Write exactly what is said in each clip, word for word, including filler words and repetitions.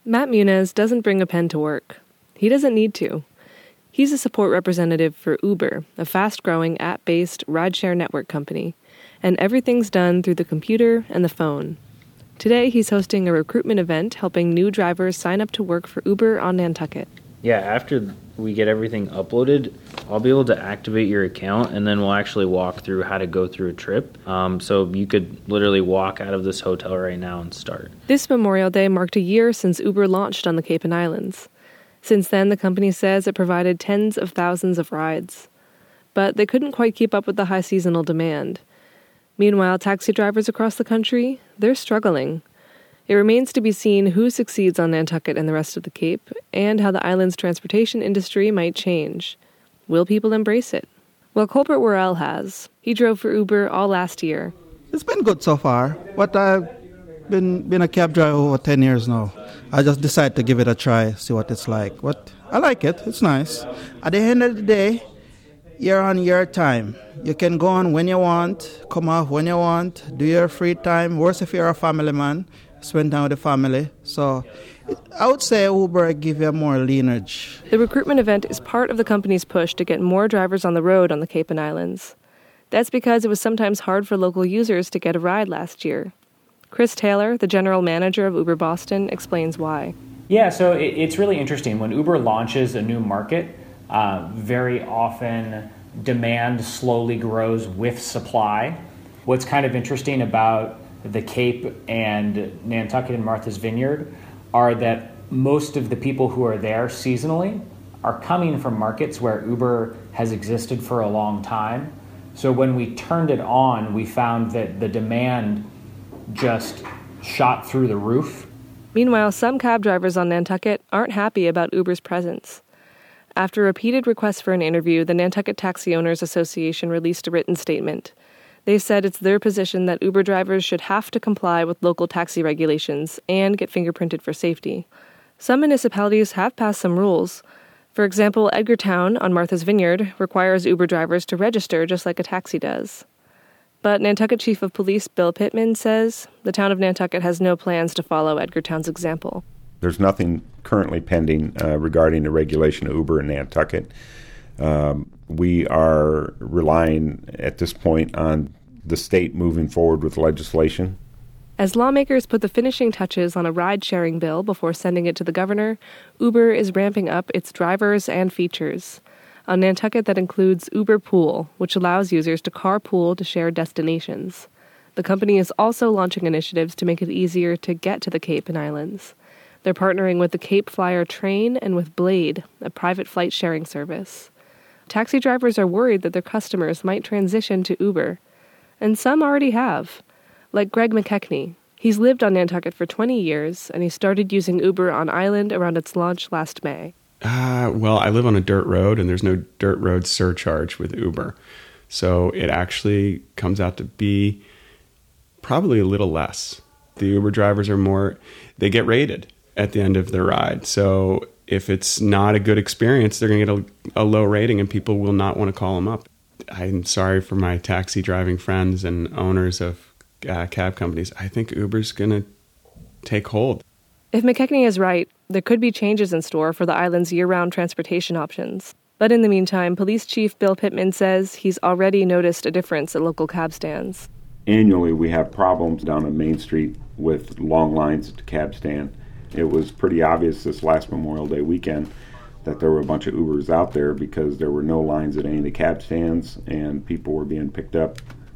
Matt Muniz doesn't bring a pen to work. He doesn't need to. He's a support representative for Uber, a fast-growing app-based rideshare network company, and everything's done through the computer and the phone. Today, he's hosting a recruitment event helping new drivers sign up to work for Uber on Nantucket. Yeah, after we get everything uploaded, I'll be able to activate your account, and then we'll actually walk through how to go through a trip. Um, so you could literally walk out of this hotel right now and start. This Memorial Day marked a year since Uber launched on the Cape and Islands. Since then, the company says it provided tens of thousands of rides. But they couldn't quite keep up with the high seasonal demand. Meanwhile, taxi drivers across the country, they're struggling. It remains to be seen who succeeds on Nantucket and the rest of the Cape, and how the island's transportation industry might change. Will people embrace it? Well, Colbert Worrell has. He drove for Uber all last year. It's been good so far, but I've been, been a cab driver over ten years now. I just decided to give it a try, see what it's like. But I like it. It's nice. At the end of the day, you're on your time. You can go on when you want, come off when you want, do your free time. Worse if you're a family man, spend time with the family. So it, I would say Uber give you more lineage. The recruitment event is part of the company's push to get more drivers on the road on the Cape and Islands. That's because it was sometimes hard for local users to get a ride last year. Chris Taylor, the general manager of Uber Boston, explains why. Yeah, so it, it's really interesting. When Uber launches a new market, uh, very often demand slowly grows with supply. What's kind of interesting about the Cape and Nantucket and Martha's Vineyard are that most of the people who are there seasonally are coming from markets where Uber has existed for a long time. So when we turned it on, we found that the demand just shot through the roof. Meanwhile, some cab drivers on Nantucket aren't happy about Uber's presence. After repeated requests for an interview, the Nantucket Taxi Owners Association released a written statement. They said it's their position that Uber drivers should have to comply with local taxi regulations and get fingerprinted for safety. Some municipalities have passed some rules. For example, Edgartown on Martha's Vineyard requires Uber drivers to register just like a taxi does. But Nantucket Chief of Police Bill Pittman says the town of Nantucket has no plans to follow Edgartown's example. There's nothing currently pending uh, regarding the regulation of Uber in Nantucket. Um, we are relying at this point on the state moving forward with legislation. As lawmakers put the finishing touches on a ride-sharing bill before sending it to the governor, Uber is ramping up its drivers and features. On Nantucket, that includes Uber Pool, which allows users to carpool to share destinations. The company is also launching initiatives to make it easier to get to the Cape and Islands. They're partnering with the Cape Flyer Train and with Blade, a private flight sharing service. Taxi drivers are worried that their customers might transition to Uber. And some already have, like Greg McKechnie. He's lived on Nantucket for twenty years, and he started using Uber on island around its launch last May. Uh, well, I live on a dirt road, and there's no dirt road surcharge with Uber. So it actually comes out to be probably a little less. The Uber drivers are more, they get rated at the end of their ride. So if it's not a good experience, they're going to get a, a low rating, and people will not want to call them up. I'm sorry for my taxi driving friends and owners of uh, cab companies. I think Uber's going to take hold. If McKechnie is right, there could be changes in store for the island's year-round transportation options. But in the meantime, Police Chief Bill Pittman says he's already noticed a difference at local cab stands. Annually, we have problems down on Main Street with long lines at the cab stand. It was pretty obvious this last Memorial Day weekend that there were a bunch of Ubers out there because there were no lines at any of the cab stands, and people were being picked up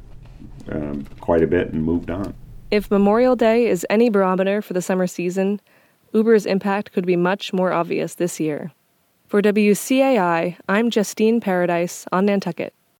um, quite a bit and moved on. If Memorial Day is any barometer for the summer season, Uber's impact could be much more obvious this year. For W C A I, I'm Justine Paradise on Nantucket.